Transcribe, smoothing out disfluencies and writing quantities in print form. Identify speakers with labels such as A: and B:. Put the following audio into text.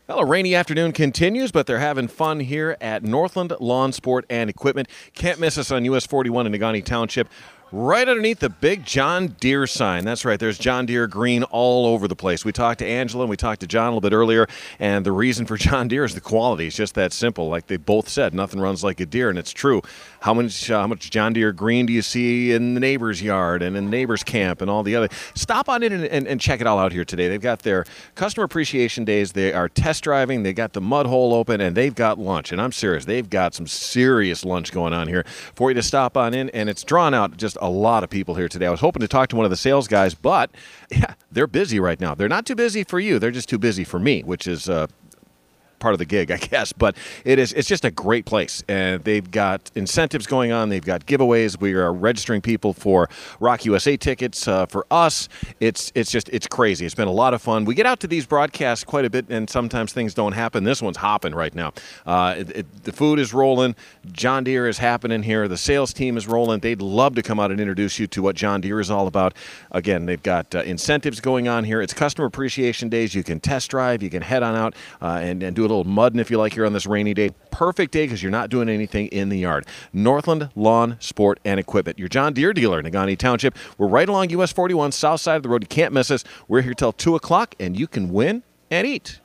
A: Well, a rainy afternoon continues, but they're having fun here at Northland Lawn Sport and Equipment. Can't miss us on US 41 in Negaunee Township. Right underneath the big John Deere sign. That's right, there's John Deere green all over the place. We talked to Angela and we talked to John a little bit earlier, and the reason for John Deere is the quality. It's just that simple. Like they both said, nothing runs like a Deere, and it's true. How much John Deere green do you see in the neighbor's yard and in the neighbor's camp and all the other? Stop on in and check it all out here today. They've got their customer appreciation days. They are test driving. They got the mud hole open, and they've got lunch. And I'm serious. They've got some serious lunch going on here for you to stop on in, and it's drawn out just a lot of people here today. I was hoping to talk to one of the sales guys, but yeah, they're busy right now. They're not too busy for you. They're just too busy for me, which is part of the gig, I guess. But it's just a great place, and they've got incentives going on. They've got giveaways. We are registering people for Rock USA tickets. For us, it's crazy. It's been a lot of fun. We get out to these broadcasts quite a bit, and sometimes things don't happen. This one's hopping right now. The food is rolling. John Deere is happening here. The sales team is rolling. They'd love to come out and introduce you to what John Deere is all about. Again, they've got incentives going on here. It's customer appreciation days. You can test drive. You can head on out and do a little mudding if you like here on this rainy day. Perfect day because you're not doing anything in the yard. Northland Lawn, Sport, and Equipment. Your John Deere dealer in Negaunee Township. We're right along US 41, south side of the road. You can't miss us. We're here till 2 o'clock, and you can win and eat.